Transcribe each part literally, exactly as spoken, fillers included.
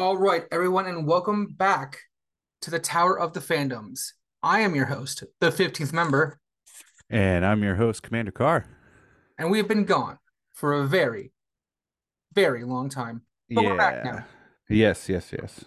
All right, everyone, and welcome back to the Tower of the Fandoms. I am your host, the fifteenth member, And I'm your host, Commander Carr. and we have been gone for a very, very long time. But we're back Yeah. now. Yes, yes, yes.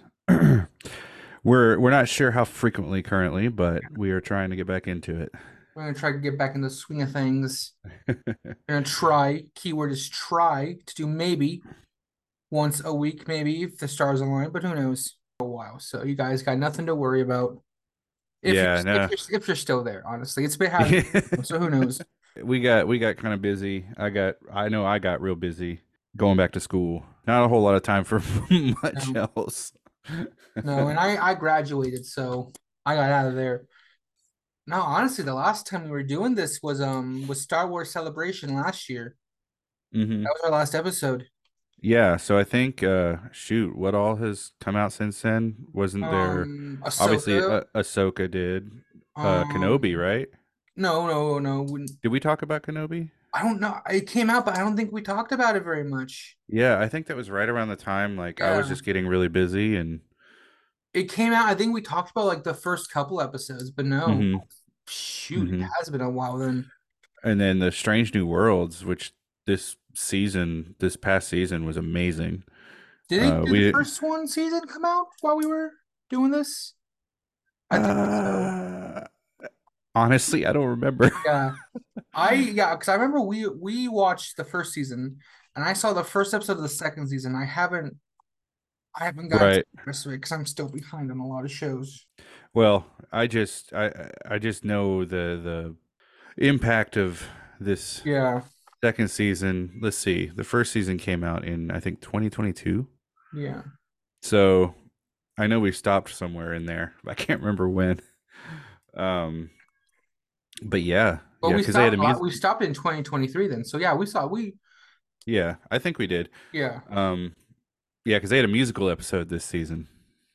We're we're not sure how frequently currently, but we are trying to get back into it. We're going to try to get back in the swing of things. We're going to try, keyword is try, to do maybe once a week, maybe if the stars align, but who knows? A while. So you guys got nothing to worry about. If you're, Yeah, if no. you're, if you're still there, honestly, it's been has been, so who knows? We got we got kind of busy. I got I know I got real busy going back to school. Not a whole lot of time for much No, else. no, and I I graduated, so I got out of there. No, honestly, the last time we were doing this was um was Star Wars Celebration last year. hmm That was our last episode. Yeah, so I think uh shoot, what all has come out since then? Wasn't there Um, obviously Ahsoka. uh, Ahsoka did uh Kenobi, Um, right? no, no, no. we- Did we talk about Kenobi? I don't know. It came out, but I don't think we talked about it very much. Yeah, I think that was right around the time like I was Yeah, just getting really busy and it came out. I think we talked about like the first couple episodes, but no. hmm Shoot, it hmm has been a while then. and then the Strange New Worlds, which this season, this past season was amazing. Did it? Uh Did the we first one season come out while we were doing this? I think so. uh honestly, I don't remember. Yeah. I yeah, because I remember we we watched the first season, and I saw the first episode of the second season. I haven't I haven't gotten to Right. the rest of it because I'm still behind on a lot of shows. Well, I just I I just know the the impact of this Yeah, second season. Let's see. The first season came out in I think twenty twenty-two. yeah. So I know we stopped somewhere in there. I can't remember when. Um, but yeah, But yeah, we because they had stopped a la- music. we stopped in twenty twenty-three then. So yeah, we saw we Yeah, I think we did. yeah. Um, yeah, because they had a musical episode this season.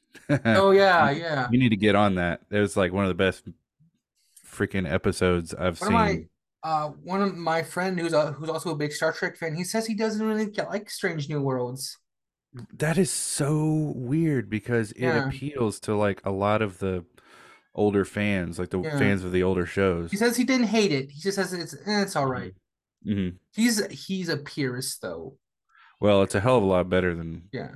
Oh yeah, you, yeah. you need to get on that. It was like one of the best freaking episodes I've One of my seen. uh one of my friend who's a, who's also a big Star Trek fan, he says he doesn't really get like Strange New Worlds. That is so weird because it Yeah, appeals to like a lot of the older fans, like the yeah. fans of the older He shows. says he didn't hate it. He just says it's eh, it's all right. hmm hmm He's he's a purist though. Well, it's a hell of a lot better than. Yeah.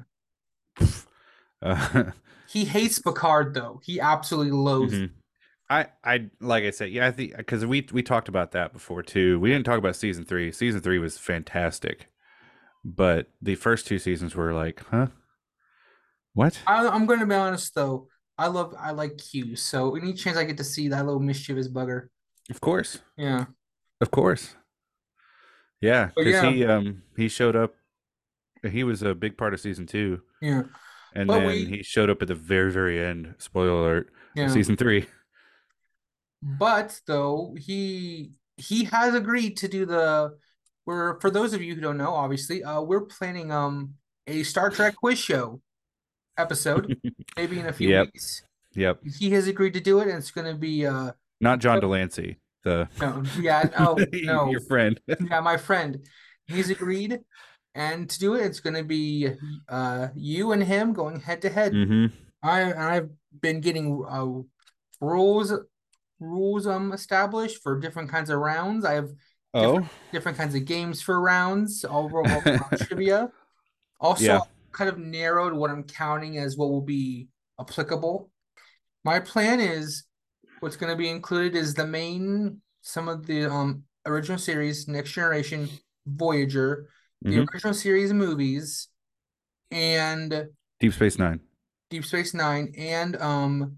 Uh, He hates Picard though. He absolutely loathes. mhm. I, I like I said, yeah, I think because we we talked about that before too. We didn't talk about season three. Season three was fantastic, but the first two seasons were like, huh, what? I, I'm going to be honest though. I love I like Q. So any chance I get to see that little mischievous bugger, Of course, yeah. of course, yeah, But because yeah, he um he showed up. He was a big part of season two, yeah. and But then we he showed up at the very very end. Spoiler alert of yeah. season three. But though he he has agreed to do the we're for those of you who don't know, obviously, uh, we're planning um a Star Trek quiz show episode maybe in a few Yep, weeks. yep. He has agreed to do it, and it's going to be uh Not John Delancey, the no yeah oh your no friend. yeah my friend he's agreed and to do it it's going to be uh you and him going head to head. hmm I I've been getting uh rules rules um established for different kinds of rounds. I have different Oh, different kinds of games for rounds all revolving around trivia. Also, yeah. I've kind of narrowed what I'm counting as what will be applicable. My plan is what's going to be included is the main some of the um original series, Next Generation, Voyager, the hmm original series movies, and Deep Space Nine. Deep Space Nine, and um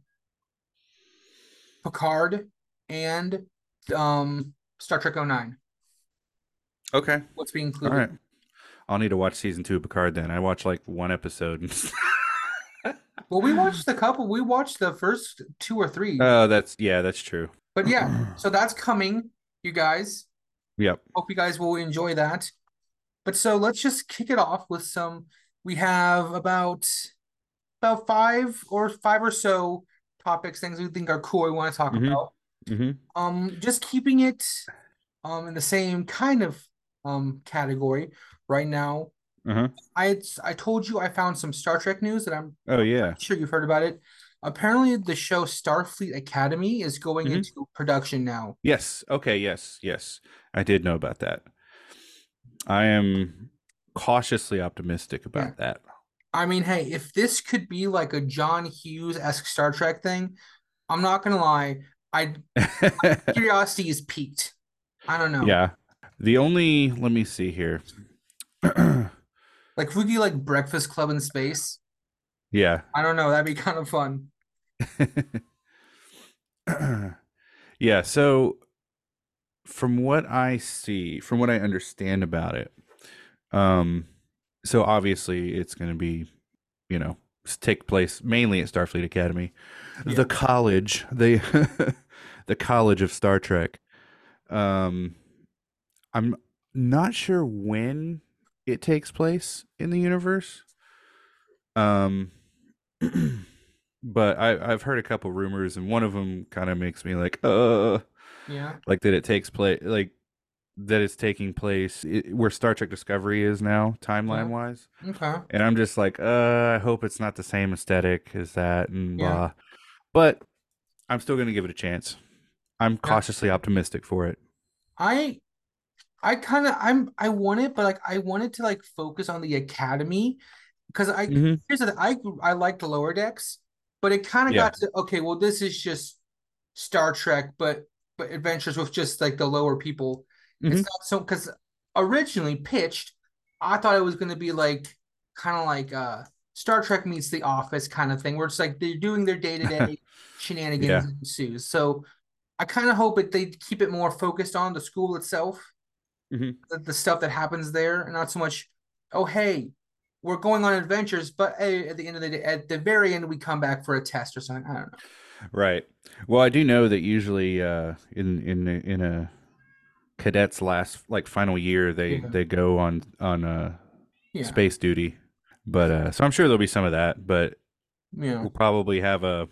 Picard, and um Star Trek oh nine. Okay. What's being All included? right. I'll need to watch season two of Picard then. I watched like one episode. Well, we watched the couple. We watched the first two or three. Oh, that's yeah, that's true. But yeah, so that's coming, you guys. Yep. Hope you guys will enjoy that. But so let's just kick it off with some. We have about about five or five or so topics, things we think are cool we want to talk hmm about. hmm Um, just keeping it um in the same kind of um category right now. Uh-huh. I I told you I found some Star Trek news that I'm Oh yeah. sure you've heard about it. Apparently, the show Starfleet Academy is going Hmm. into production now. Yes. Okay. Yes. Yes. I did know about that. I am cautiously optimistic Yeah. about that. I mean, hey, if this could be like a John Hughes-esque Star Trek thing, I'm not gonna lie, I curiosity is piqued. I don't know. Yeah. The only, let me see here. Like if we do like Breakfast Club in space, Yeah. I don't know, that'd be kind of fun. Yeah. So, from what I see, from what I understand about it, um, so obviously it's going to be, you know, take place mainly at Starfleet Academy, Yeah. the college, the the college of Star Trek. Um, I'm not sure when it takes place in the universe. Um, but I I've heard a couple rumors, and one of them kind of makes me like, uh, Yeah. like that it takes place, like that it's taking place I where Star Trek Discovery is now, timeline Yeah. wise. Okay. And I'm just like, uh, I hope it's not the same aesthetic as that, and Yeah. blah. But I'm still gonna give it a chance. I'm Yeah. cautiously optimistic for it. I I kind of I'm I want it, but like I wanted to like focus on the academy because I Hmm. here's the thing, I I liked the Lower Decks, but it kind of Yeah. got to okay, well this is just Star Trek, but but adventures with just like the lower people. It's Hmm. not so because originally pitched, I thought it was going to be like kind of like uh Star Trek meets The Office kind of thing, where it's like they're doing their day to day shenanigans Yeah. and ensues. So I kind of hope it they keep it more focused on the school itself, Hmm. the, the stuff that happens there, and not so much, oh hey, we're going on adventures, but hey, at the end of the day, at the very end, we come back for a test or something. I don't know. Right. Well, I do know that usually uh, in in a- in a cadet's last like final year, they Yeah, they go on on uh, yeah, space duty. But uh, so I'm sure there'll be some of that. But yeah, we'll probably have a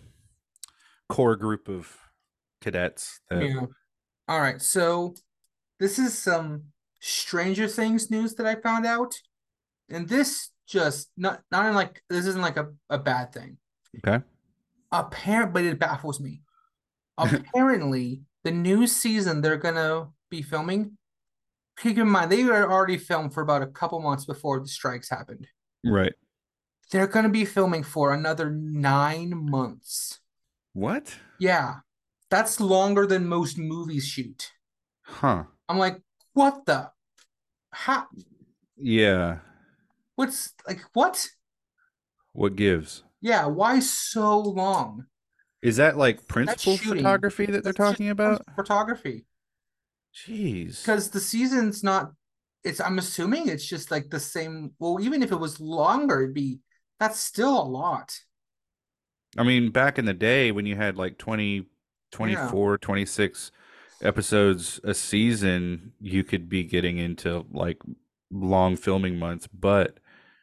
core group of cadets that. yeah. All right, so this is some Stranger Things news that I found out, and this just not not in like this isn't like a, a bad thing. Okay. Apparent, but it baffles me. Apparently, the new season they're gonna be filming. Keep in mind they were already filmed for about a couple months before the strikes happened. Right. They're gonna be filming for another nine months. What? Yeah, that's longer than most movies shoot. Huh. I'm like, what the? How? Yeah. What's like what? What gives? Yeah, why so long? Is that like That's principal shooting. photography that they're That's just talking about? photography. Jeez. Because the season's not, it's, I'm assuming it's just like the same. Well, even if it was longer, it'd be, that's still a lot. I mean, back in the day when you had like twenty, Yeah. twenty-four, twenty-six episodes a season, you could be getting into like long filming months, but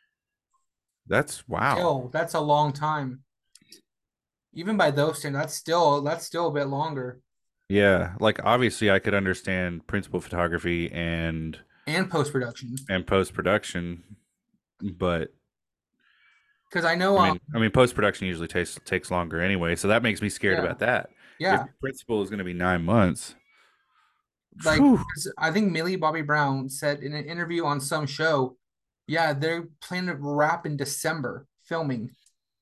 that's wow. Still, that's a long time. Even by those standards, that's still, that's still a bit longer. Yeah, like obviously I could understand principal photography and And post-production. and post production, but Because I know, I um, mean, I mean post production usually takes takes longer anyway, so that makes me scared yeah, about that. If yeah. your principal is going to be nine months, Like, phew, 'cause I think Millie Bobby Brown said in an interview on some show, yeah, they're planning to wrap in December filming.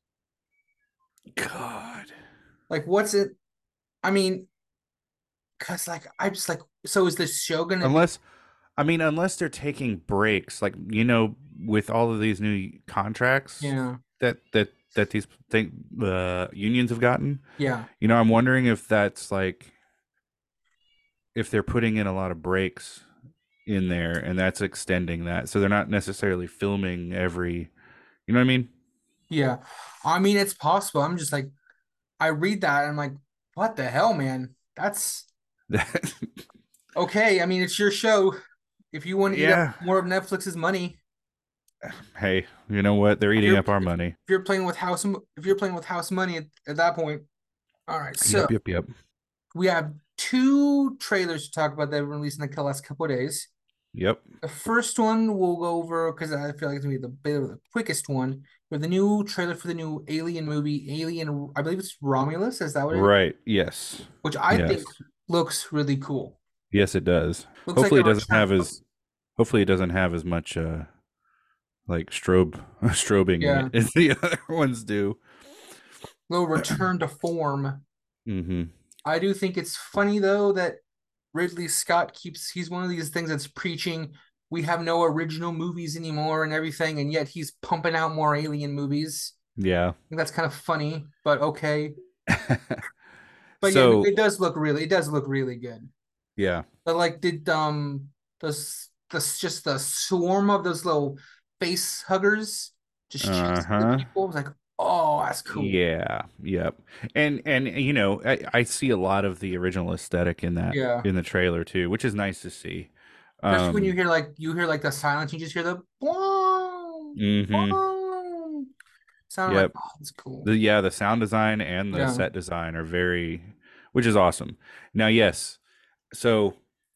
God. Like, what's it? I mean, because like I just like, so is this show gonna be? Unless I mean, unless they're taking breaks, like you know, with all of these new contracts Yeah, that that that these thing, uh, unions have gotten, yeah, you know, I'm wondering if that's like if they're putting in a lot of breaks in there, and that's extending that, so they're not necessarily filming every, you know what I mean? yeah. I mean, it's possible. I'm just like, I read that and I'm like, what the hell, man? That's okay. I mean, it's your show. If you want to eat up Yeah. more of Netflix's money, Hey, you know what? They're if eating you're up our if, money. you're playing with house, if you're playing with house money at, at that point, all right. So Yep, yep, yep. we have two trailers to talk about that were released in the last couple of days. Yep. The first one we'll go over because I feel like it's gonna be the bit of the quickest one. With the new trailer for the new Alien movie, Alien, I believe it's Romulus. Is that what it is? Right. Yes. Which I think Yes. looks really cool. Yes, it does. Looks like Hopefully, a it doesn't return. have as hopefully it doesn't have as much uh like strobe strobing in Yeah, it as the other ones do. little return to form. Mm-hmm. I do think it's funny though that Ridley Scott keeps he's one of these things that's preaching we have no original movies anymore and everything, and yet he's pumping out more Alien movies. Yeah. I think that's kind of funny, but okay. But yeah, no, So it does look really, it does look really good. yeah. But like, did um those this just the swarm of those little face huggers just chasing the Uh-huh. people? I was like, oh, that's cool. Yeah. Yep. And and you know, I, I see a lot of the original aesthetic in that Yeah. in the trailer too, which is nice to see. Especially when you Um, hear like you hear like the silence, you just hear the boom, hmm boom. Sound like, Yep. oh, that's cool. The yeah, the sound design and the Yeah. set design are very, which is awesome. Now, yes, so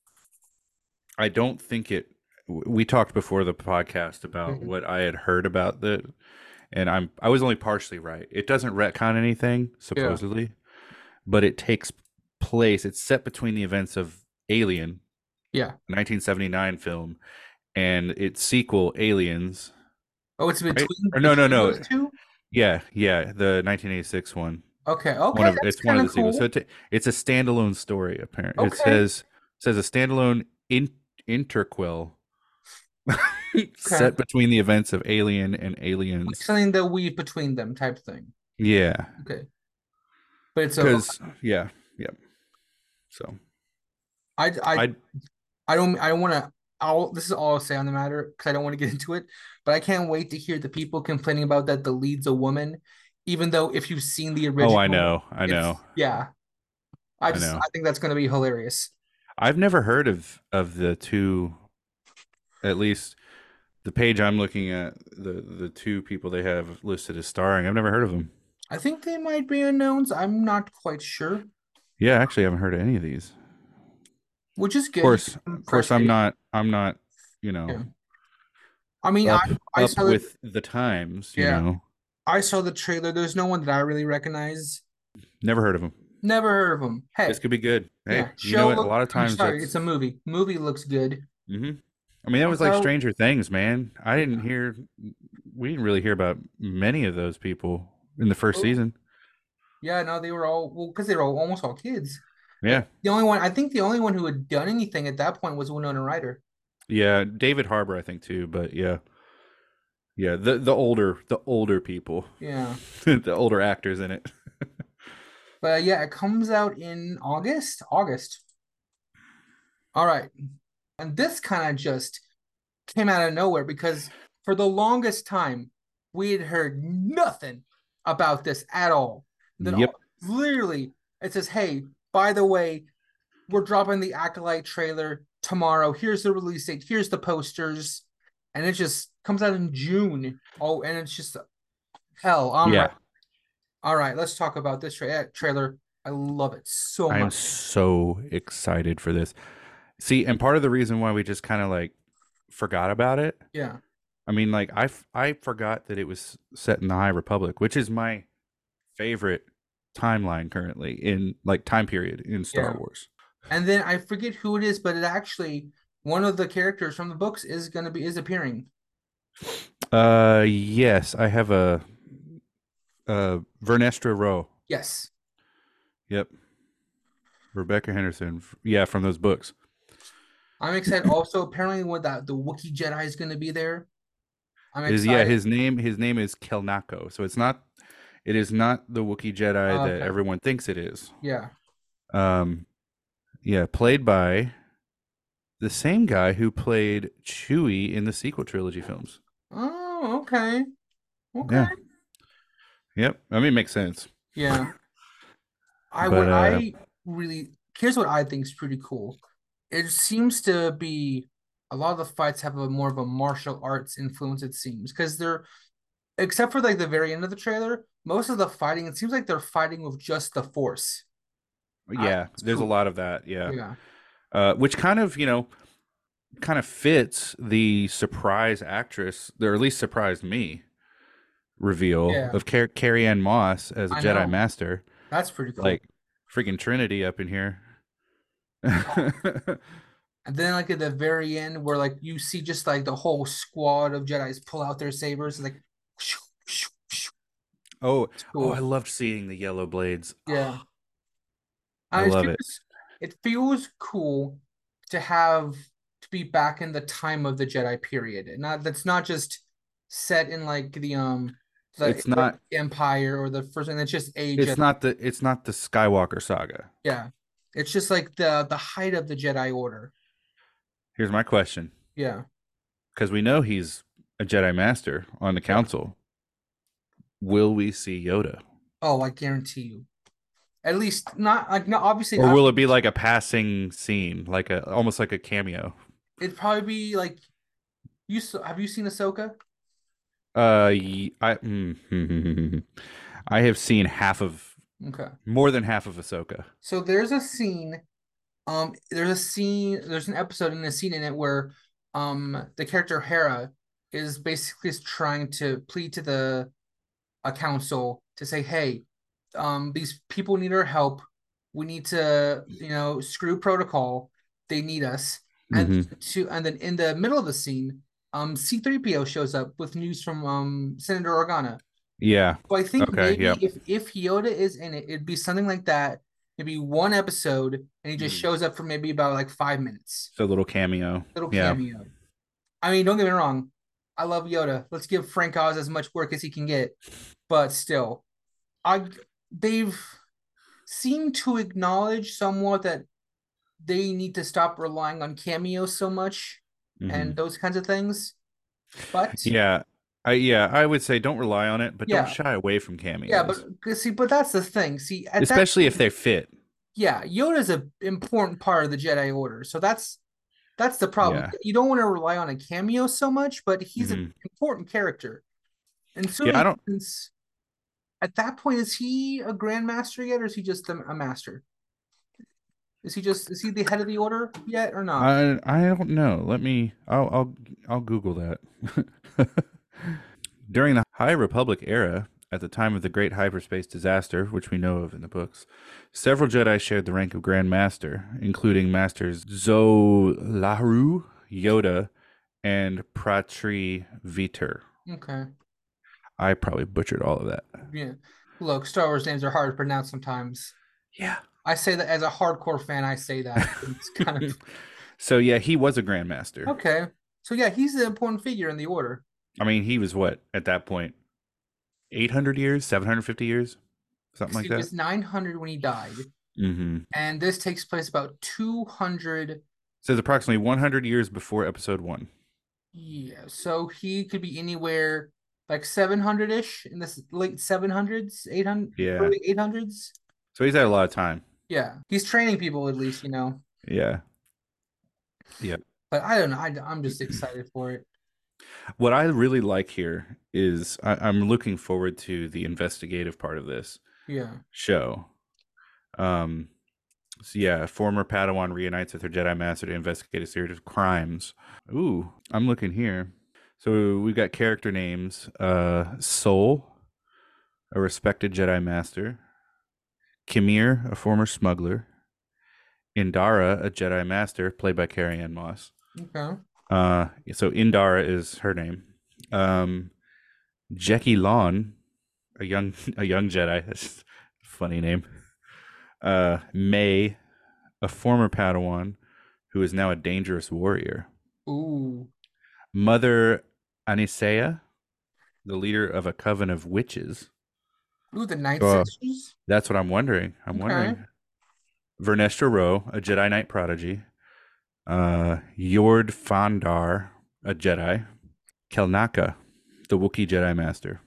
I don't think it. We talked before the podcast about Mhm. what I had heard about the, and I'm I was only partially right. It doesn't retcon anything Yeah. supposedly, but it takes place. It's set between the events of Alien, Yeah. nineteen seventy-nine film, and its sequel, Aliens. Oh, it's Right? between Or no, no, between no. those two? Yeah, yeah, the nineteen eighty-six one. Okay. One Okay, of that's it's one kind of of the sequels. So cool. it, it's a standalone story. Apparently, it Okay. says says a standalone in, interquel Okay. set between the events of Alien and Like Aliens. something that weave between them type thing. Yeah, Okay. But it's a because yeah, yeah. So I I I I don't I don't want to I'll this is all I'll say on the matter because I don't want to get into it, but I can't wait to hear the people complaining about that the lead's a woman, even though if you've seen the oh I original, know I know it's yeah. I I just know. I think that's gonna be hilarious. I've never heard of of the two. At least the page I'm looking at, the the two people they have listed as starring. I've never heard of them. I think they might be unknowns. I'm not quite sure, Yeah, actually, I haven't heard of any of these. which is Of good. You get course, some of course, fresh I'm face. not. I'm not. You know, Yeah. I mean, I up I up saw the with the times, you yeah, know. I saw the trailer. There's no one that I really recognize. Never heard of them. Never heard of them. This Hey, could be good. Hey, yeah, you know show what? A look. lot of I'm times sorry, it's that's a movie. Movie looks good. hmm I mean, that was like Also, Stranger Things, man. I didn't yeah. hear we didn't really hear about many of those people in the first Oh, season. yeah, no, they were all well because they were all, almost all kids. The, Yeah. the only one I think the only one who had done anything at that point was Winona Ryder. Yeah, David Harbour I think too, but yeah. Yeah, the the older the older people. Yeah, The older actors in it. but yeah, it comes out in August. August. All right, and this kind of just came out of nowhere because for the longest time we had heard nothing about this at all. And then Yep. all, literally it says, "Hey, by the way, we're dropping the Acolyte trailer tomorrow. Here's the release date. Here's the posters." And it just comes out in June. Oh, and it's just hell. I'm right. Yeah. All right, let's talk about this tra- trailer. I love it so I am much. so excited for this. See, and part of the reason why we just kind of like forgot about it. Yeah, I mean, like I f- I forgot that it was set in the High Republic, which is my favorite timeline currently in like time period in Star yeah. Wars. And then I forget who it is, but it actually one of the characters from the books is gonna be is appearing. Uh, yes, I have a uh Vernestra Rowe. Yes, Yep, Rebecca Henderson. F- Yeah, from those books. I'm excited. Also, apparently, when that the Wookiee Jedi is gonna be there, I'm Is yeah, excited. his name his name is Kelnako. So it's not it is not the Wookiee Jedi that Okay, everyone thinks it is. yeah. Um, yeah, played by the same guy who played Chewie in the sequel trilogy films. Oh, okay, okay, Yeah. Yep. I mean, it makes sense. yeah. I But would. uh I really. Here's what I think is pretty cool. It seems to be a lot of the fights have a more of a martial arts influence. It seems because they're except for like the very end of the trailer, most of the fighting it seems like they're fighting with just the force. I think yeah, it's there's a cool. lot of that. Yeah. Yeah. Uh which kind of, you know, kind of fits the surprise actress, or at least surprised me, reveal Yeah, of Car- Carrie Ann Moss as a I Jedi know. Master. That's pretty cool. Like freaking Trinity up in here. And then like at the very end where like you see just like the whole squad of Jedis pull out their sabers, like shoo, shoo, shoo. Oh, It's oh, I cool. loved seeing the yellow blades. Yeah. I And it love it. feels it feels cool to have to be back in the time of the Jedi period. And not that's not just set in like the um the It's not Empire or the first and it's just a it's Jedi. not the it's not the Skywalker saga. Yeah. It's just like the the height of the Jedi Order. Here's my question. Yeah. Because we know he's a Jedi Master on the Yeah. council. Will we see Yoda? Oh, I guarantee you. At least not like not obviously Or I, will it be like a passing scene, like a almost like a cameo? it'd probably be like you s- have you seen Ahsoka? Uh, ye- I mm, I have seen half of Okay. more than half of Ahsoka. So there's a scene, um, there's a scene, there's an episode and a scene in it where um the character Hera is basically trying to plead to the a council to say, hey, um, these people need our help. We need to, you know, screw protocol. They need us. And Hmm. to and then in the middle of the scene, um, C three P O shows up with news from um Senator Organa. Yeah. So I think Okay. maybe Yep. if if Yoda is in it, it'd be something like that. Maybe one episode, and he just Mm. shows up for maybe about like five minutes. So a little cameo. Little Yeah. cameo. I mean, don't get me wrong. I love Yoda. Let's give Frank Oz as much work as he can get. But still, I they've seemed to acknowledge somewhat that they need to stop relying on cameos so much and Hmm. those kinds of things. But Yeah. I yeah, I would say don't rely on it, but don't yeah, shy away from yeah, but cameos, see, but that's the thing. See, at that especially if point, they fit. yeah, Yoda's an important part of the Jedi Order. So that's that's the problem. Yeah. You don't want to rely on a cameo so much, but he's an Hmm. important character. And Yeah, so I don't since at that point, is he a grandmaster yet, or is he just a, a master? Is he just is he the head of the order yet or not? I I don't know. Let me I'll I'll I'll Google that. During the High Republic era, at the time of the Great Hyperspace Disaster, which we know of in the books, several Jedi shared the rank of Grand Master, including Masters Zolahu, Yoda, and Pratri Vitor. Okay. I probably butchered all of that. Yeah. Look, Star Wars names are hard to pronounce sometimes. Yeah. I say that as a hardcore fan, I say that. It's kind of So yeah, he was a Grand Master. okay. So yeah, he's an important figure in the order. I mean, he was what at that point? eight hundred years, seven hundred fifty years, something 'Cause like he that. was nine hundred when he died, Mm-hmm. and this takes place about two hundred. Says approximately one hundred years before Episode One. Yeah, so he could be anywhere like seven hundred-ish in the late seven hundreds, eight hundred, Yeah. early eight hundreds. So he's had a lot of time. Yeah, he's training people at least, you know. Yeah. Yeah. But I don't know. I, I'm just excited for it. What I really like here is I, I'm looking forward to the investigative part of this Yeah. show. Um, so yeah, former Padawan reunites with her Jedi Master to investigate a series of crimes. Ooh, I'm looking here. So we've got character names: uh, Soul, a respected Jedi Master; Kimir, a former smuggler; Indara, a Jedi Master, played by Carrie Ann Moss. Okay. Uh, so Indara is her name. Um, Jackie Lawn, a young a young Jedi. That's a funny name. Uh, May, a former Padawan, who is now a dangerous warrior. Ooh. Mother Anisea, the leader of a coven of witches. Ooh, the Night Uh, Sisters. that's what I'm wondering. I'm Okay. wondering. Vernestra Rowe, a Jedi Knight prodigy. Uh, Yord Fandar, a Jedi. Kelnaka, the Wookiee Jedi Master.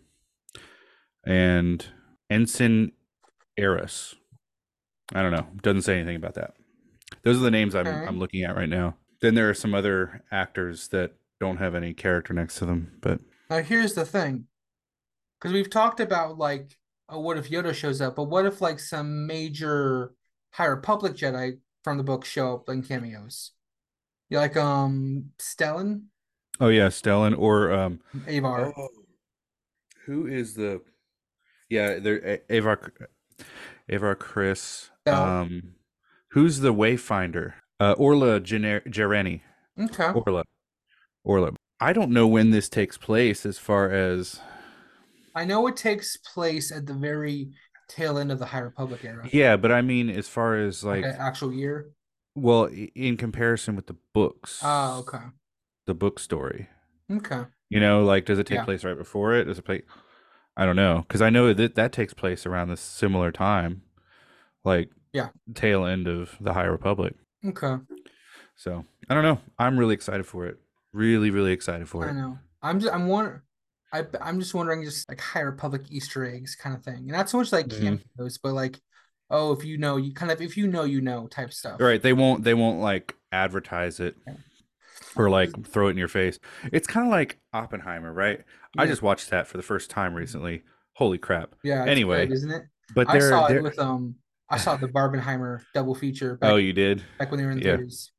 And Ensign Eris. I don't know. Doesn't say anything about that. Those are the names I'm Okay. I'm looking at right now. Then there are some other actors that don't have any character next to them, but Now here's the thing, because we've talked about like, oh, what if Yoda shows up? But what if like some major High Republic Jedi from the book show up in cameos? You like um Stellan? Oh yeah, Stellan or um Avar. oh who is the yeah, there A- Avar Avar Chris. Bell. Um who's the Wayfinder? Uh Orla Jener- Jareni. Okay. Orla. Orla. I don't know when this takes place as far as I know it takes place at the very tail end of the High Republic era. yeah, but I mean as far as Like an like actual year. well i- in comparison with the Oh, books, okay. the book story. Okay. You know, like does it take Yeah. place right before it? Does it play I don't know, because I know that that takes place around this similar time, like Yeah. tail end of the High Republic. Okay. So I don't know. I'm really excited for it. Really, really excited for I it. know. I'm just I'm wondering I I'm just wondering just like High Republic Easter eggs kind of thing. And not so much like Mhm. cameos, but like, oh, if you know, you kind of if you know, you know type stuff. Right? They won't. They won't like advertise it Yeah. or like throw it in your face. It's kind of like Oppenheimer, right? I Yeah. just watched that for the first time recently. Holy crap! Yeah, it's good, Anyway, isn't it? but I they're saw it they're. with um I saw the Barbenheimer double feature Oh, back you did? back when they were in Yeah. theaters.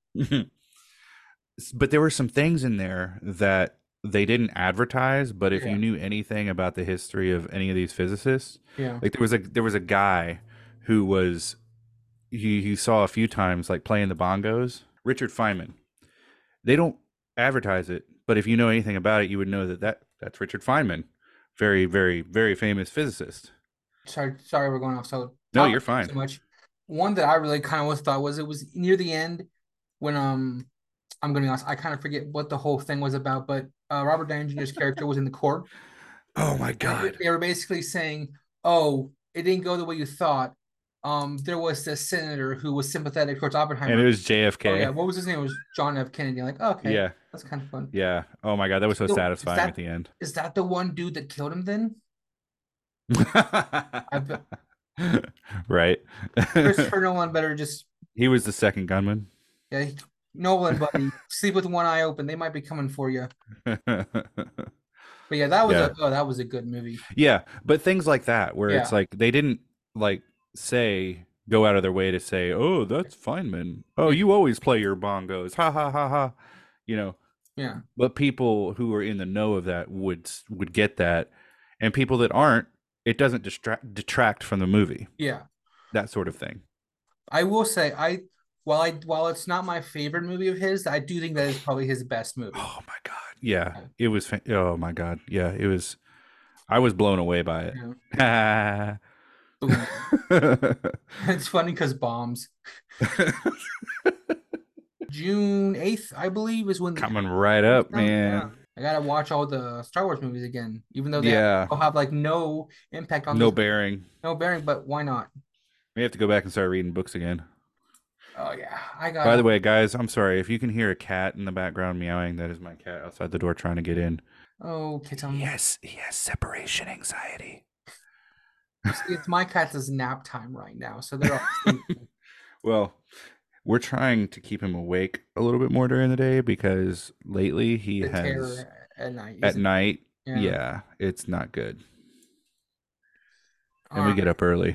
But there were some things in there that they didn't advertise, but if you Yeah. knew anything about the history of any of these physicists, Yeah. like there was a there was a guy who was he he saw a few times like playing the bongos, Richard Feynman. They don't advertise it, but if you know anything about it, you would know that, that that's Richard Feynman, very very very famous physicist. Sorry, sorry, we're going off so No, topic you're fine. so much. One that I really kind of was thought was it was near the end when um I'm gonna be honest, I kind of forget what the whole thing was about, but uh, Robert Downey Junior's character was in the court, Oh my and it, god. they were basically saying, "Oh, it didn't go the way you thought." Um, there was this senator who was sympathetic towards And it Oppenheimer. was Oh yeah, J F K. what was his name? It was John F. Kennedy. Like, okay, Yeah. that's kind of fun. Yeah. Oh my god, that was so So is satisfying at that the end. is that the one dude that killed him? Then I bet Right. Christopher Nolan better just He was the second gunman. yeah, he- Nolan, buddy, sleep with one eye open. They might be coming for you. But yeah, that was Yeah. a oh, that was a good movie. Yeah, but things like that where it's Yeah, like they didn't like say go out of their way to say, "Oh, that's Feynman. Oh, yeah, you always play your bongos." Ha ha ha ha. You know, yeah, but people who are in the know of that would s- would get that, and people that aren't, it doesn't distract detract from the movie. yeah. That sort of thing. I will say I while I while it's not my favorite movie of his, I do think that is probably his best movie. Oh my god. Yeah, Yeah. it was fa- oh my god. Yeah, it was I was blown away by it. Yeah. Boom. It's funny because bombs. June eighth, I believe, is when the Coming right comes up, out. Yeah. man. I gotta watch all the Star Wars movies again, even though they have, Yeah, they'll have like no impact on no this, bearing. no bearing, but why not? We have to go back and start reading books again. Oh yeah, I By gotta. the way, guys, I'm sorry if you can hear a cat in the background meowing. That is my cat outside the door trying to get in. Oh, Kitum. Yes, he has separation anxiety. See, it's my cat's nap time right now, so they're all sleeping. Well, we're trying to keep him awake a little bit more during the day because lately he The has terror at night, at isn't it? night. Yeah. Yeah, it's not good. All And we right. get up early.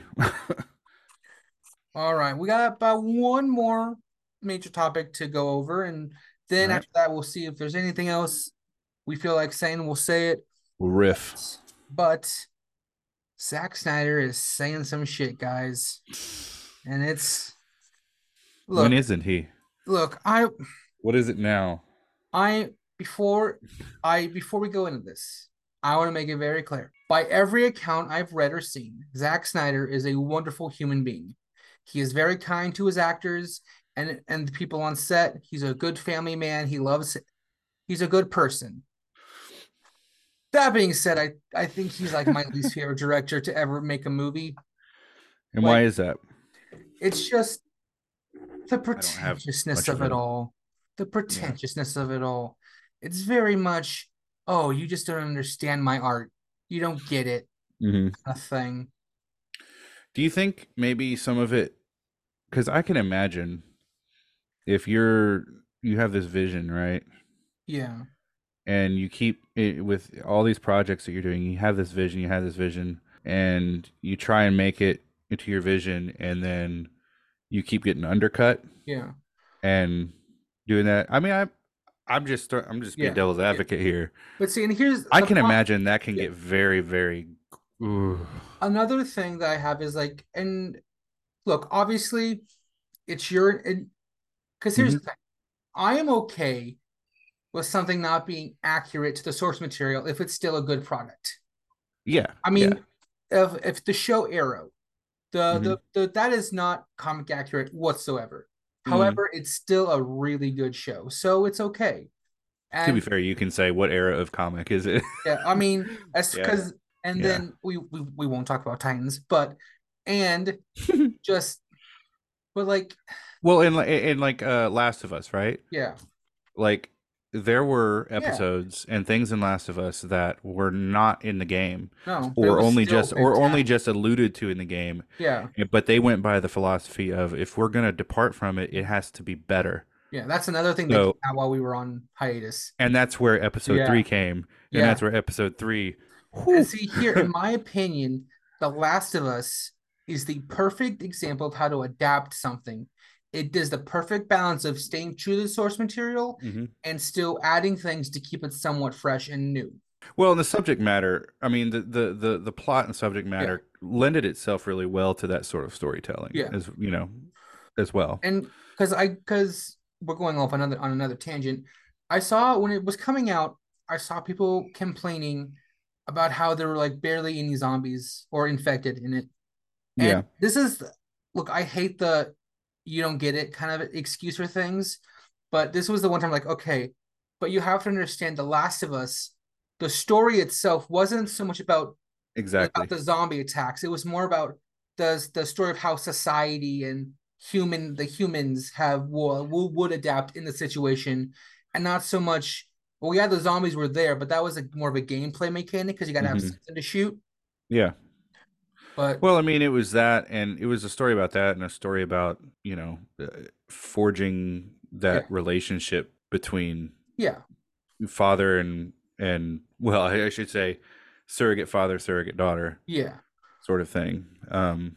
All right. We got about one more major topic to go over, and All then right, after that, we'll see if there's anything else we feel like saying. We'll say it. we'll riff. But Zack Snyder is saying some shit, guys, and it's When look, isn't he? look. I, What is it now? I before I before we go into this, I want to make it very clear. By every account I've read or seen, Zack Snyder is a wonderful human being. He is very kind to his actors and and the people on set. He's a good family man. He loves he's a good person. That being said, I, I think he's like my least favorite director to ever make a movie. And why Like is that? it's just the I don't have pretentiousness much of of it a all. The yeah. pretentiousness of it all. It's very much, oh, you just don't understand my art. You don't get it, Hmm. kind of thing. Do you think maybe some of it? Because I can imagine if you're you have this vision, right? Yeah, And you keep it with all these projects that you're doing, you have this vision, you have this vision, and you try and make it into your vision, and then you keep getting undercut, yeah, and doing that. I mean, I I'm just I'm just being Yeah, devil's yeah. advocate here. But see, and here's I the can pro- imagine that can yeah. get very, very. Ooh. Another thing that I have is like, and look, obviously, it's your, and because here's Hmm. the thing, I am okay with something not being accurate to the source material if it's still a good product. Yeah, I yeah. mean, if if the show Arrow, the Hmm. the, the that is not comic accurate whatsoever. Mm. However, it's still a really good show, so it's okay. To be And fair, you can say what era of comic is it? yeah, I mean, as Yeah, because and yeah. then we, we we won't talk about Titans, but and just but like Well, in li- in like uh Last of Us, right? yeah, Like there were yeah, episodes and things in Last of Us that were not in the game no, but it or was only still just or only fantastic. just alluded to in the game. Yeah, eh, But they went by the philosophy of if we're going to depart from it, it has to be better. yeah, that's another thing that came So, out while we were on hiatus. and that's where episode Yeah, three came, and yeah. that's where episode three. And Whew. see here, in my opinion, The Last of Us is the perfect example of how to adapt something. It does the perfect balance of staying true to the source material Hmm. and still adding things to keep it somewhat fresh and new. Well, and the subject matter, I mean, the, the the the plot and subject Yeah, matter lended itself really well to that sort of storytelling, yeah. as you know, as well. And because I because we're going off another on another tangent, I saw when it was coming out, I saw people complaining about how there were like barely any zombies or infected in it. And Yeah, this is, look, I hate the you don't get it kind of excuse for things, but this was the one time like, okay, but you have to understand The Last of Us, the story itself wasn't so much about about exactly. the zombie attacks. It was more about the the story of how society and human the humans have will, would adapt in the situation, and not so much. Well, yeah, the zombies were there, but that was a more of a gameplay mechanic because you got to have Hmm. something to shoot. Yeah. But Well, I mean, it was that, and it was a story about that, and a story about you know uh, forging yeah, that relationship between yeah, father and and well, I, I should say surrogate father, surrogate daughter, yeah, sort of thing. Um,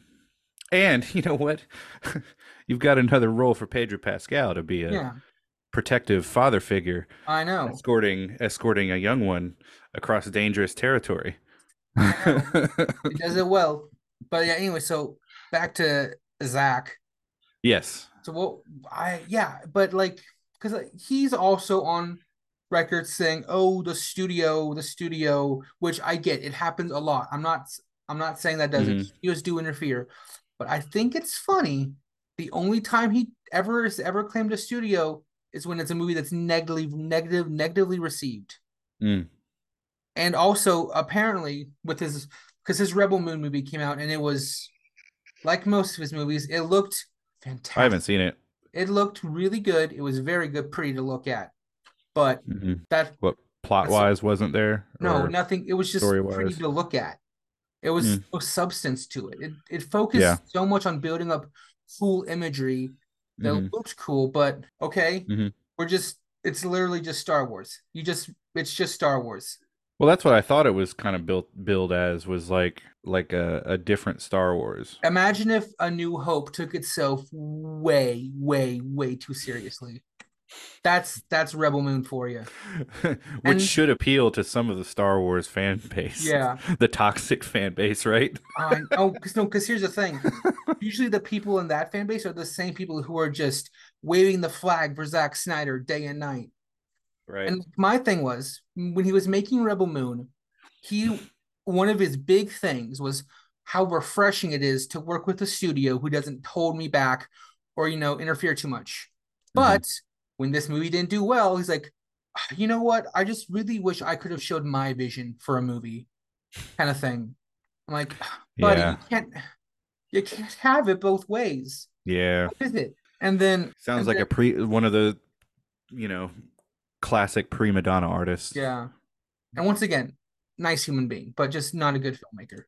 and you know what? You've got another role for Pedro Pascal to be a yeah. protective father figure, I know, escorting escorting a young one across dangerous territory. I know. It does it well. But yeah, anyway, so back to Zach. Yes. So what I yeah, but like because he's also on record saying, "Oh, the studio, the studio," which I get. It happens a lot. I'm not I'm not saying that doesn't. Hmm. Studios do interfere, but I think it's funny. The only time he ever has ever claimed a studio is when it's a movie that's negatively negative negatively received. Mm. And also apparently with his because his Rebel Moon movie came out and it was like most of his movies, it looked I haven't fantastic. seen it. It looked really good. It was very good, pretty to look at. But Hmm. that What plot that's wise wasn't there no or nothing. It was just story pretty wise? to look at. It was Mm. no substance to it. It it Yeah. focused so much on building up cool imagery that Hmm. looked cool. But okay, Hmm. we're just it's literally just Star Wars. You just it's just Star Wars. Well, that's what I thought it was kind of built billed as was like like a, a different Star Wars, Imagine if A New Hope took itself way, way, way too seriously. That's that's Rebel Moon for you. which And should appeal to some of the Star Wars fan base, yeah, the toxic fan base, right? I oh, because no, because here's the thing. Usually, the people in that fan base are the same people who are just waving the flag for Zack Snyder day and night. Right. And my thing was when he was making Rebel Moon, he one of his big things was how refreshing it is to work with a studio who doesn't hold me back or you know interfere too much. Hmm. But when this movie didn't do well, he's like, "Ah, you know what? I just really wish I could have showed my vision for a movie, kind of thing." I'm like, "Ah, buddy, you Yeah. can't you can't have it both ways. Yeah. What is it? And then Sounds and like then a pre one of the, you know, classic prima donna artists. yeah. And once again, nice human being, but just not a good filmmaker.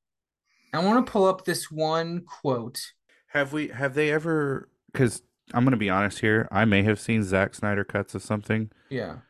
I want to pull up this one quote. Have we have they ever cuz I'm going to be honest here, I may have seen Zack Snyder cuts of something. Yeah.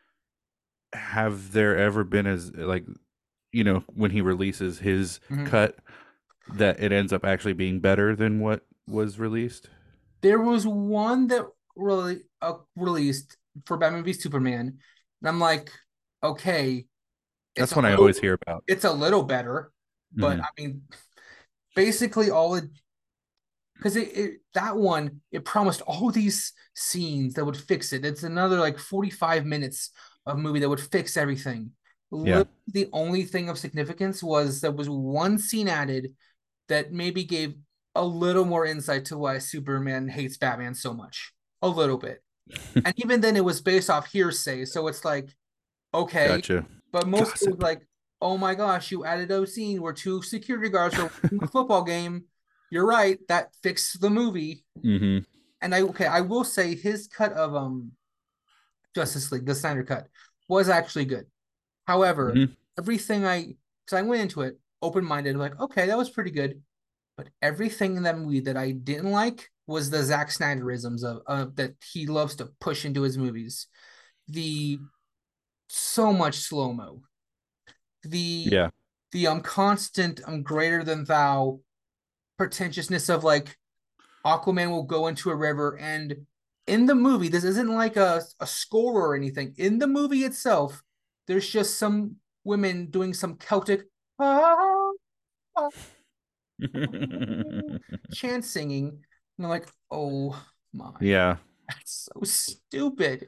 Have there ever been as like you know when he releases his Mhm. cut that it ends up actually being better than what was released? There was one that really uh, released. for Batman v Superman. And I'm like, okay, it's That's a what I little always hear about. it's a little better, but Hmm. I mean, basically all it because it, it that one it promised all these scenes that would fix it. It's another like forty-five minutes of movie that would fix everything. Yeah. Literally, the only thing of significance was there was one scene added that maybe gave a little more insight to why Superman hates Batman so much. A little bit. And even then it was based off hearsay, so it's like, okay. Gotcha. But most it was Gossip. like, oh my gosh, you added a scene where two security guards are watching a football game. You're right, that fixed the movie. Hmm. And I okay, I will say his cut of um Justice League, the Snyder cut, was actually good. However, Hmm. everything I because I went into it open minded, like, okay, that was pretty good. But everything in that movie that I didn't like was the Zack Snyderisms of, of that he loves to push into his movies. The so much slow mo, the Yeah. the um constant I'm greater than thou pretentiousness of like Aquaman will go into a river and in the movie this isn't like a, a score or anything. In the movie itself, there's just some women doing some Celtic ah, ah, chant singing. And I'm like, oh my, Yeah. that's so stupid.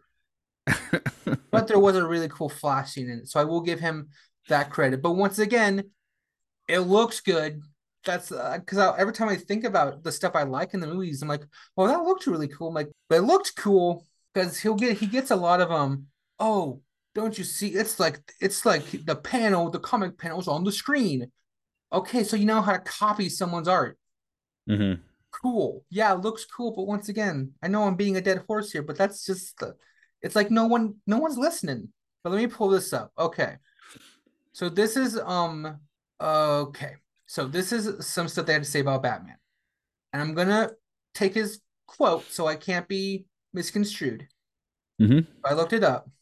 But there was a really cool flash scene in it, so I will give him that credit. But once again, it looks good. That's because uh, every time I think about the stuff I like in the movies, I'm like, well, that looked really cool. I'm like, but it looked cool because he'll get he gets a lot of um. Oh, don't you see? It's like it's like the panel, the comic panels on the screen. Okay, so you know how to copy someone's art. Hmm. Cool. Yeah, it looks cool, but once again, I know I'm being a dead horse here, but that's just the, it's like no one no one's listening. But let me pull this up. Okay. So this is um okay. So this is some stuff they had to say about Batman. And I'm gonna take his quote so I can't be misconstrued. Hmm. I looked it up.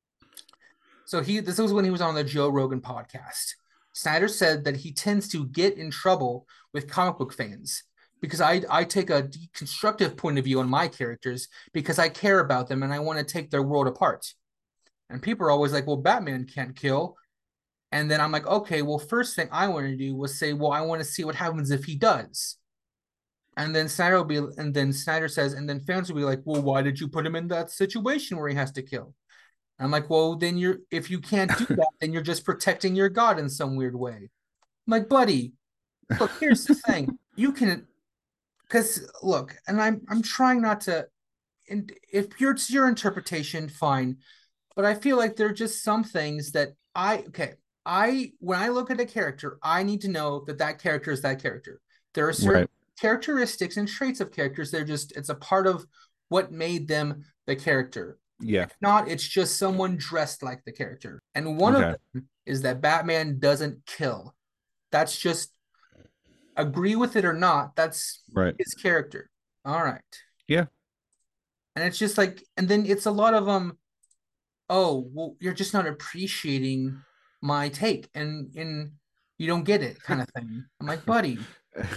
So he this was when he was on the Joe Rogan podcast. Snyder said that he tends to get in trouble with comic book fans because I I take a deconstructive point of view on my characters because I care about them and I want to take their world apart. And people are always like, well, Batman can't kill. And then I'm like, okay, well, first thing I want to do was say, well, I want to see what happens if he does. And then Snyder will be, and then Snyder says, and then fans will be like, well, why did you put him in that situation where he has to kill? And I'm like, well, then you're, if you can't do that, then you're just protecting your God in some weird way. I'm like, buddy, look, here's the thing. You can, because look, and I'm, I'm trying not to, and if you're, it's your interpretation, fine. But I feel like there are just some things that I okay. I when I look at a character, I need to know that that character is that character. There are certain Right. characteristics and traits of characters. They're just it's a part of what made them the character. Yeah. If not, it's just someone dressed like the character. And one of Okay. them is that Batman doesn't kill. That's just agree with it or not. That's Right. his character. All right. Yeah. And it's just like, and then it's a lot of um oh, well, you're just not appreciating my take and and you don't get it kind of thing. I'm like, buddy.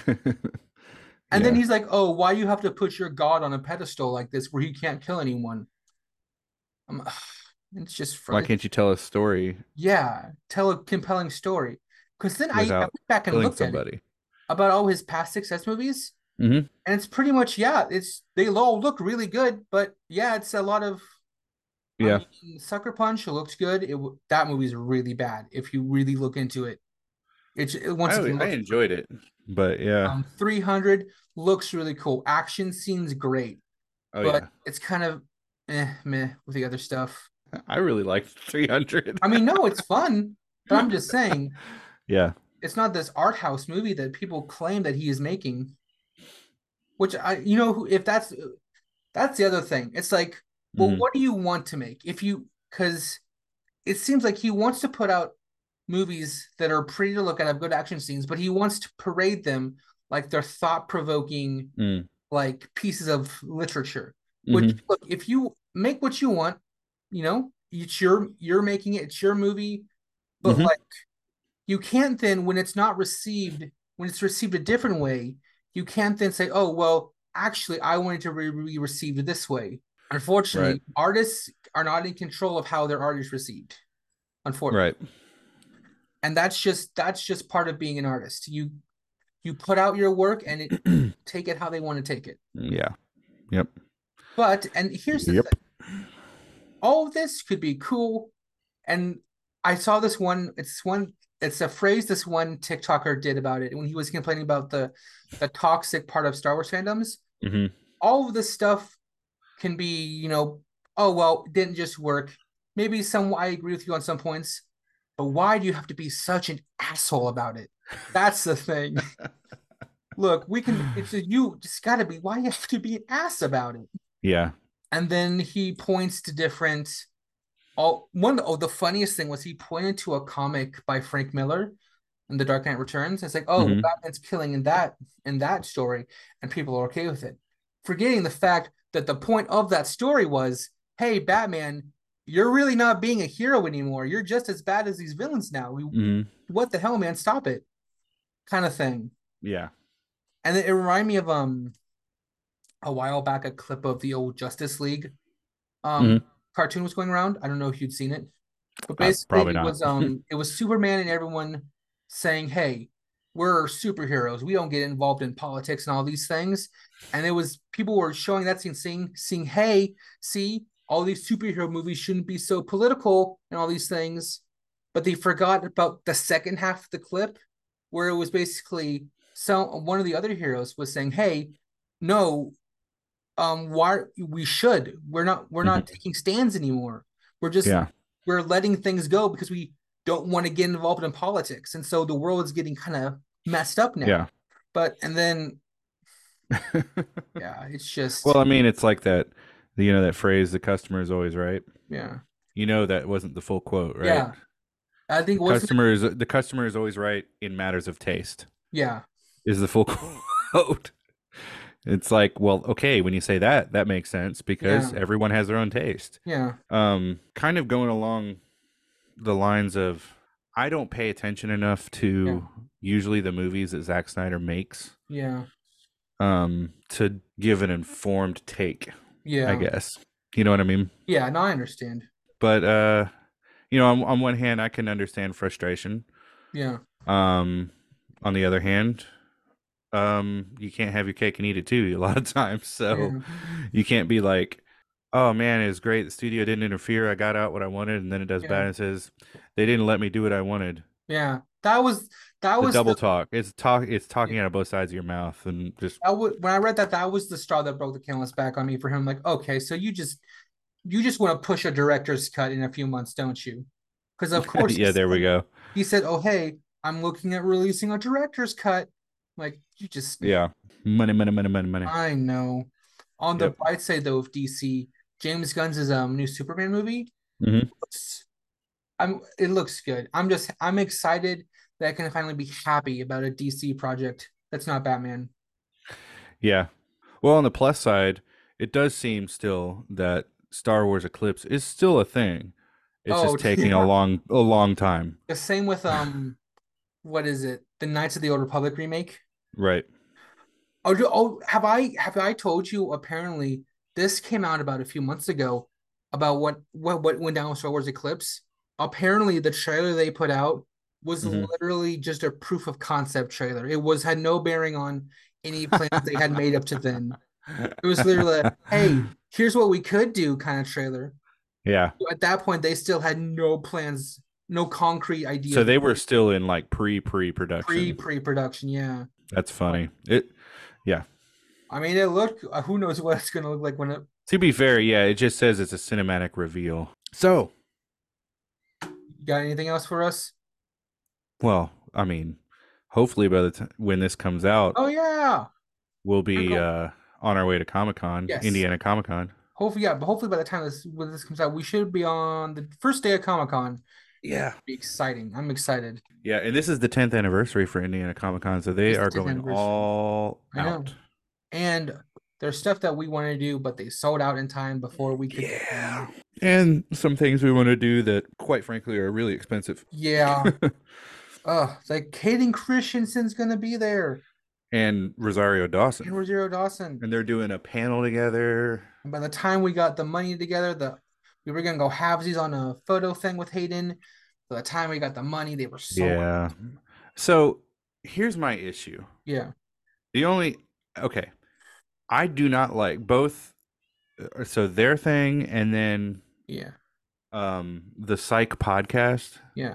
And then Yeah. he's like, oh, why you have to put your God on a pedestal like this where he can't kill anyone? I'm, it's just for Why it, can't you tell a story yeah, tell a compelling story. Because then I, I without went back and killing looked at it somebody? about all his past success movies, Hmm. and it's pretty much yeah, it's they all look really good, but yeah, it's a lot of I Yeah. mean, Sucker Punch looked good. It that movie's really bad if you really look into it. It's it, once I again I looks enjoyed it, but yeah. um three hundred looks really cool. Action scenes great, Oh but yeah. it's kind of eh meh with the other stuff. I really liked three hundred. I mean, no, it's fun, but I'm just saying Yeah. it's not this art house movie that people claim that he is making. Which I, you know, if that's that's the other thing. It's like, well, Hmm. what do you want to make? If you because it seems like he wants to put out movies that are pretty to look at, have good action scenes, but he wants to parade them like they're thought provoking, Mm. like pieces of literature. Which Hmm. look, if you make what you want, you know, it's your you're making it, it's your movie, but Hmm. like you can't then when it's not received, when it's received a different way, you can't then say, oh well, actually, I wanted to be received this way. Right. Unfortunately, artists are not in control of how their art is received. Unfortunately. Right. And that's just that's just part of being an artist. You you put out your work and it take it how they want to take it. Yeah. Yep. But and here's the Yep. thing. All of this could be cool. And I saw this one, it's one, it's a phrase this one TikToker did about it when he was complaining about the the toxic part of Star Wars fandoms. Hmm. All of this stuff can be, you know, oh well, it didn't just work. Maybe some I agree with you on some points, but why do you have to be such an asshole about it? That's the thing. Look, we can it's a, you just gotta be why you have to be an ass about it. Yeah. And then he points to different all one oh the funniest thing was he pointed to a comic by Frank Miller in The Dark Knight Returns. It's like, oh, well, Hmm. Batman's killing in that in that story, and people are okay with it. Forgetting the fact that the point of that story was, hey, Batman, you're really not being a hero anymore. You're just as bad as these villains now. We, Hmm. what the hell, man? Stop it. Kind of thing. Yeah. And it, it reminded me of um a while back a clip of the old Justice League um Hmm. cartoon was going around. I don't know if you'd seen it. But Uh, basically, probably it not. was um, it was Superman and everyone saying, "Hey, we're superheroes. We don't get involved in politics and all these things." And it was people were showing that scene, saying, "Seeing, hey, see, all these superhero movies shouldn't be so political and all these things." But they forgot about the second half of the clip, where it was basically so one of the other heroes was saying, "Hey, no, um why we should we're not we're not Hmm. taking stands anymore. We're just Yeah. we're letting things go because we don't want to get involved in politics, and so the world is getting kind of messed up now." Yeah. But and then yeah, it's Well, just I mean, it's like that, you know, that phrase, the customer is always right. yeah, You know, that wasn't the full quote, right? yeah, I think The it wasn't customer is the customer is always right in matters of taste. yeah, Is the full quote. It's like, well, okay, when you say that, that makes sense because yeah, everyone has their own taste. yeah, Um, kind of going along the lines of I don't pay attention enough yeah, to usually the movies that Zack Snyder makes yeah, um to give an informed take, I yeah, guess. You know what I mean? yeah, no, I understand. But uh you know, on, on one hand I can understand frustration. Yeah, Um on the other hand, um you can't have your cake and eat it too a lot of times. So yeah, you can't be like, oh man, it was great, the studio didn't interfere, I got out what I wanted, and then it does yeah, bad and says they didn't let me do what I wanted. yeah, that was that The was double the talk. It's talk it's yeah. talking out of both sides of your mouth and just I would when I read that that was the straw that broke the camel's back on me for him. Like, okay, so you just you just want to push a director's cut in a few months, don't you? Because of course he yeah, there we said go. he said, "Oh hey, I'm looking at releasing a director's cut." Like you just Yeah. Money, money, money, money, money. I know. On the Yep. bright side though of D C, James Gunn's um new Superman movie, Hmm. looks, I'm it looks good. I'm just I'm excited that I can finally be happy about a D C project that's not Batman. Yeah. Well, on the plus side, it does seem still that Star Wars Eclipse is still a thing. It's Oh just taking a yeah. long, a long time. The same with um what is it? The Knights of the Old Republic remake. Right. Oh, do, oh, have I have I told you? Apparently, this came out about a few months ago about what what what went down with Star Wars Eclipse. Apparently, the trailer they put out was Hmm. literally just a proof of concept trailer. It was had no bearing on any plans they had made up to then. It was literally, a, hey, here's what we could do kind of trailer. Yeah. At that point, they still had no plans, no concrete So ideas. they were still in like pre pre Pre production. pre production, yeah. That's funny. It. Yeah. I mean, it looked. uh, Who knows what it's gonna look like when it. To be fair, yeah, it just says it's a cinematic reveal. So, You got anything else for us? well, I mean, hopefully by the time when this comes out, Oh yeah, we'll I'm be go. uh on our way to Comic Con, Yes. Indiana Comic Con. Hopefully, yeah. But hopefully, by the time this when this comes out, we should be on the first day of Comic Con. Yeah. Be exciting. I'm excited. Yeah, and this is the tenth anniversary for Indiana Comic Con, so they It's the are tenth going anniversary. all I know. out. And there's stuff that we want to do, but they sold out in time before we could get Yeah. them. And some things we want to do that, quite frankly, are really expensive. Yeah. Uh, like Hayden Christensen's gonna be there. and Rosario and Dawson, Rosario Dawson. and they're doing a panel together. And by the time we got the money together, the we were gonna go halvesies on a photo thing with Hayden. By the time we got the money, they were sold. Yeah. So here's my issue. Yeah. The only okay, I do not like both. uh, So their thing, and then Yeah. um the Psych podcast Yeah.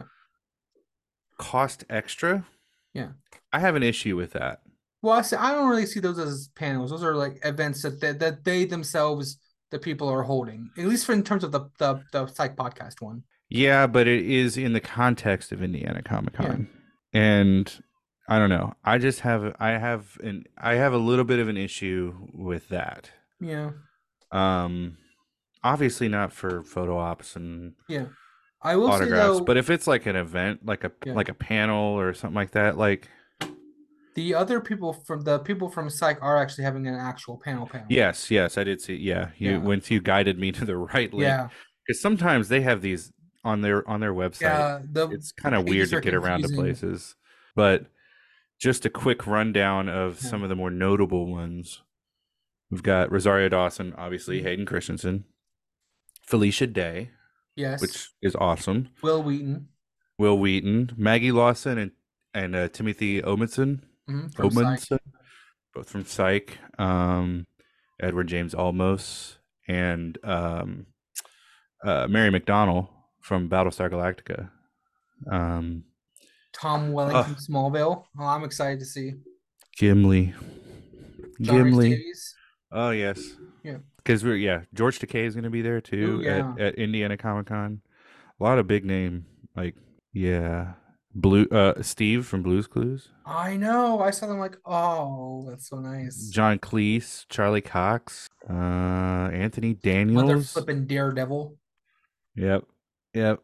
cost extra. Yeah. I have an issue with that. Well, I, see, I don't really see those as panels. Those are like events that they, that they themselves, the people, are holding. At least for in terms of the the the Psych podcast one. Yeah, but it is in the context of Indiana Comic Yeah. Con, and I don't know. I just have I have an I have a little bit of an issue with that. Yeah. Um, obviously not for photo ops and Yeah. I will say autographs, though, but if it's like an event, like a yeah, like a panel or something like that, like the other people from the people from Psych are actually having an actual panel panel. yes, yes, I did see. Yeah, you Yeah. once you guided me to the right link, Yeah. because sometimes they have these on their on their website. Yeah. The It's kind the of weird pages to are get around to confusing. places, but just a quick rundown of Yeah. some of the more notable ones. We've got Rosario Dawson, obviously, Mhm. Hayden Christensen, Felicia Day, Yes. which is awesome, Will Wheaton Will Wheaton, Maggie Lawson, and and uh, Timothy Omundson, mhm, from Psych. Omundson, both from Psych. Um, Edward James Olmos, and um, uh, Mary McDonnell from Battlestar Galactica. Um, Tom Welling uh, from Smallville. Oh, I'm excited to see. Gimli, John Rhys Gimli. Davies. Oh yes, Yeah. because we're yeah, George Takei is going to be there too Ooh, yeah. at, at Indiana Comic Con. A lot of big name, like yeah, Blue uh Steve from Blue's Clues, I know. I saw them like, oh, that's so nice. John Cleese, Charlie Cox, uh Anthony Mother Daniels. flipping Daredevil. Yep, yep.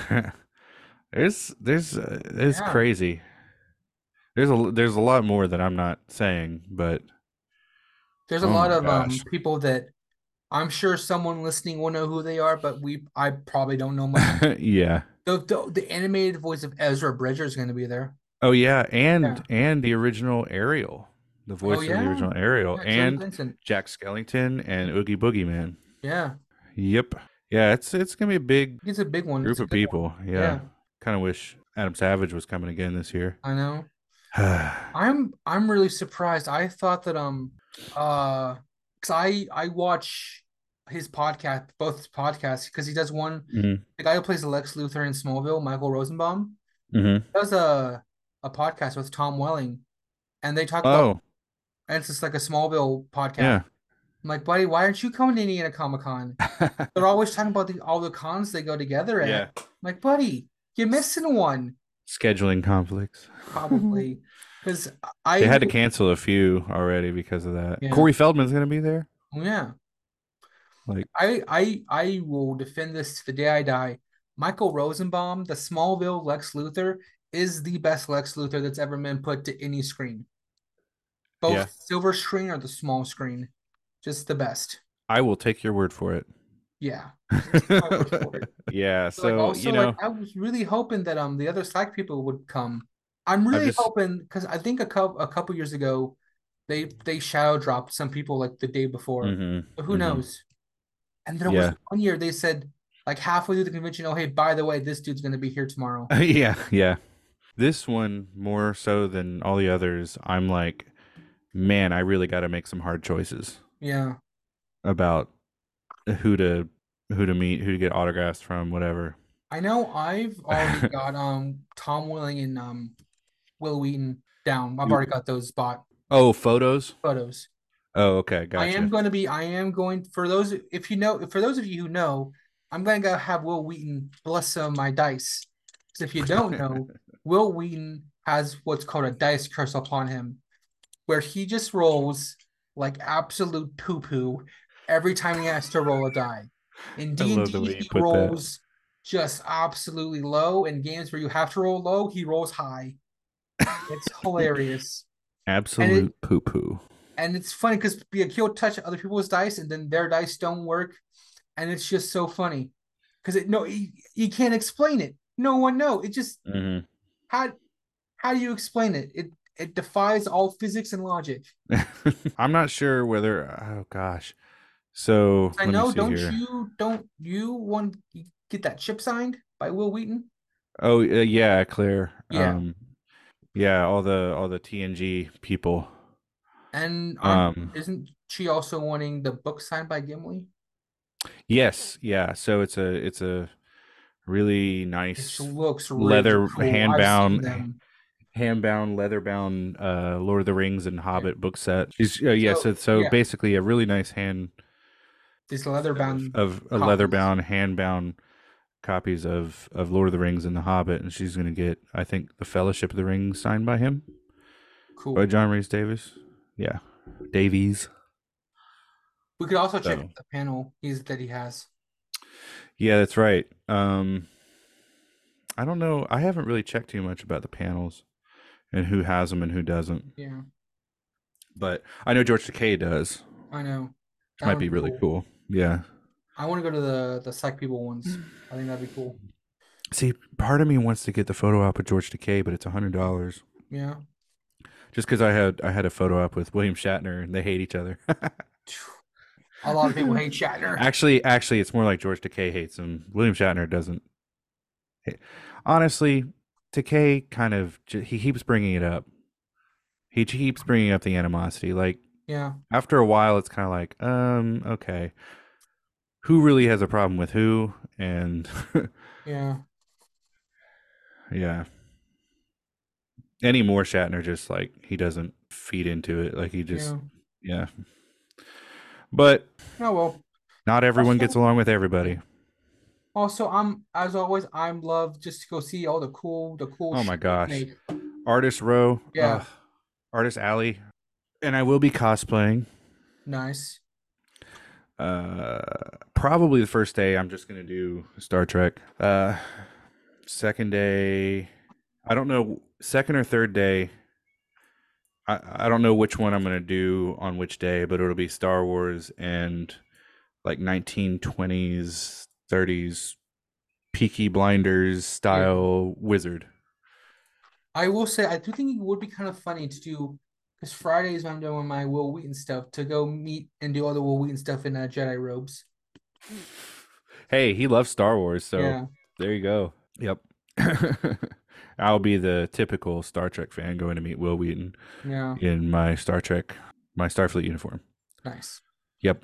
there's there's uh, it's Yeah. crazy. There's a there's a lot more that I'm not saying, but There's a oh lot my of um gosh. people that I'm sure someone listening will know who they are, but we I probably don't know much. Yeah. The the, the animated voice of Ezra Bridger is going to be there. Oh yeah, and Yeah. and the original Ariel, the voice Oh of the yeah. original Ariel, Yeah, Jim and Vincent. Jack Skellington and Oogie Boogie Man. Yeah. Yep. Yeah, it's it's gonna be a big It's a big one. group It's a of good one. people. Yeah. Yeah. Kind of wish Adam Savage was coming again this year. I know. I'm I'm really surprised. I thought that um uh because I I watch his podcast, both his podcasts, because he does one. hmm The guy who plays Lex Luthor in Smallville, Michael Rosenbaum, hmm does a a podcast with Tom Welling, and they talk about, Oh, and it's just like a Smallville podcast. yeah. I'm like, buddy, why aren't you coming to Indiana Comic Con? They're always talking about the all the cons they go together at. Yeah. I'm like, buddy, you're missing one, Scheduling conflicts. probably, because I They had to cancel a few already because of that. Yeah. Corey Feldman's gonna be there. yeah. Like I I I will defend this to the day I die. Michael Rosenbaum, the Smallville Lex Luthor, is the best Lex Luthor that's ever been put to any screen. Both Yeah. silver screen or the small screen. Just the best. I will take your word for it. Yeah. Take my word for it. Yeah, So, like, so also, you know, like, I was really hoping that um the other Slack people would come. I'm really just- hoping because I think a couple a couple years ago, they they shadow dropped some people like the day before. mhm, But who mhm. knows? And there Yeah. was one year they said, like halfway through the convention, oh hey, by the way, this dude's gonna be here tomorrow. yeah, yeah. This one more so than all the others, I'm like, man, I really got to make some hard choices Yeah. about who to who to meet, who to get autographs from, whatever. I know I've already got um Tom Welling and um Will Wheaton down. I've You- already got those spot Oh, photos. photos. Oh, okay, I gotcha. am going to be. I am going for those. If you know, for those of you who know, I'm going to go have Will Wheaton bless some of my dice. Because if you don't know, Will Wheaton has what's called a dice curse upon him, where he just rolls like absolute poo poo every time he has to roll a die. In I D and love the way D, you he put that. rolls just absolutely low. In games where you have to roll low, he rolls high. It's hilarious. Absolute poo poo. And it's funny because he'll touch other people's dice and then their dice don't work. And it's just so funny. Because it no you, you can't explain it. No one knows. It just hmm how how do you explain it? It it defies all physics and logic. I'm not sure whether. Oh gosh. So I let me know, see don't here. you don't you want to get that chip signed by Will Wheaton? Oh uh, yeah, Claire. Yeah. Um, yeah, all the all the T N G people. And aren't Um, isn't she also wanting the book signed by Gimli? yes, yeah. So it's a it's a really It nice looks really leather cool. hand I've seen bound them. hand bound leather bound uh Lord of the Rings and Yeah. Hobbit book set. She's uh, yeah, So so so yeah, basically a really nice hand these leather of bound of a leather copies. bound hand bound copies of of Lord of the Rings and the Hobbit, and she's gonna get I think the Fellowship of the Ring signed by him by Cool. John Rhys Davis. Yeah, Davies. We could also check out So the panel he's that he has. yeah, that's right. Um, I don't know. I haven't really checked too much about the panels and who has them and who doesn't, Yeah, but I know George Takei does, I know. which That might would be be really cool. cool. Yeah. I want to go to the the psych people ones. I think that'd be cool. See, part of me wants to get the photo op with George Takei, but it's a hundred dollars. Yeah. Just because I had I had a photo op with William Shatner and they hate each other. A lot of people hate Shatner. actually, actually, it's more like George Takei hates him. William Shatner doesn't. Hate. Honestly, Takei kind of he keeps bringing it up. He keeps bringing up the animosity. Like Yeah, after a while, it's kind of like, um, okay, who really has a problem with who? And yeah, yeah, anymore Shatner just like he doesn't feed into it. Like he just yeah. yeah. But Oh well. not everyone gets Also, along with yeah. everybody. Also, I'm as always, I'm love just to go see all the cool, the cool Oh my shit they gosh. make. Artist Row, uh, Yeah, Artist Alley, and I will be cosplaying. nice. Uh, probably the first day I'm just gonna do Star Trek. Uh, second day, I don't know. Second or third day, I I don't know which one I'm gonna do on which day, but it'll be Star Wars and like nineteen twenties, thirties Peaky Blinders Yeah, style wizard. I will say I do think it would be kind of funny to do because Fridays when I'm doing my Will Wheaton stuff to go meet and do all the Will Wheaton stuff in uh, Jedi robes. Hey, he loves Star Wars, so Yeah, there you go. Yep. I'll be the typical Star Trek fan going to meet Will Wheaton yeah, in my Star Trek, my Starfleet uniform. nice. Yep.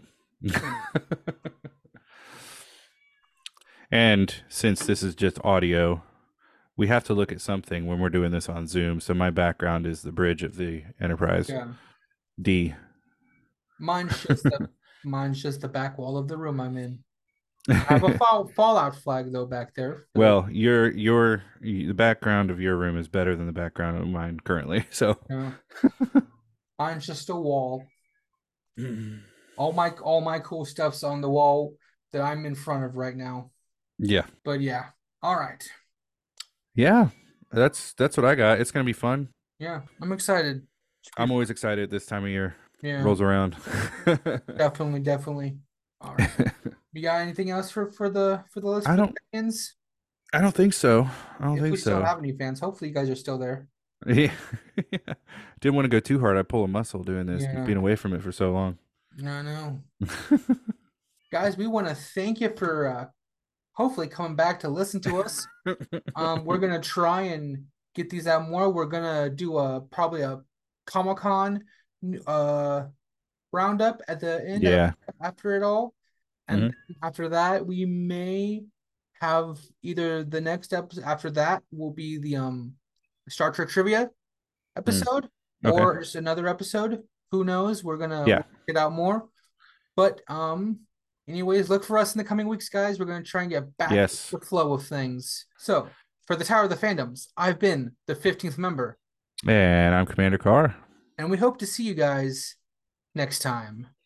And since this is just audio, we have to look at something when we're doing this on Zoom. So my background is the bridge of the Enterprise Yeah, D. mine's just the mine's just the back wall of the room I'm in. I have a fall, Fallout flag though back there for the Well, your your the background of your room is better than the background of mine currently. So yeah. Mine's just a wall. All my all my cool stuff's on the wall that I'm in front of right now. yeah. But yeah. All right. Yeah. That's that's what I got. It's going to be fun. Yeah, I'm excited. Should be I'm fun. always excited this time of year Yeah, rolls around. definitely, definitely. All right. You got anything else for for the for the list I for the don't fans? I don't think so. I don't If we think still so. have any fans, hopefully you guys are still there. Yeah. Didn't want to go too hard. I pull a muscle doing this, Yeah, being away from it for so long. no, no. Guys, we want to thank you for uh hopefully coming back to listen to us. Um, we're gonna try and get these out more. We're gonna do a probably a Comic Con uh roundup at the end of Yeah. after it all, and Hmm. then after that we may have either the next episode after that will be the um Star Trek trivia Mm. episode Okay. or just another episode. Who knows? We're gonna Yeah. we'll get out more. But um, anyways, look for us in the coming weeks, guys. We're gonna try and get back to Yes. the flow of things. So for the Tower of the Fandoms, I've been the fifteenth member, And I'm Commander Carr. and we hope to see you guys next time.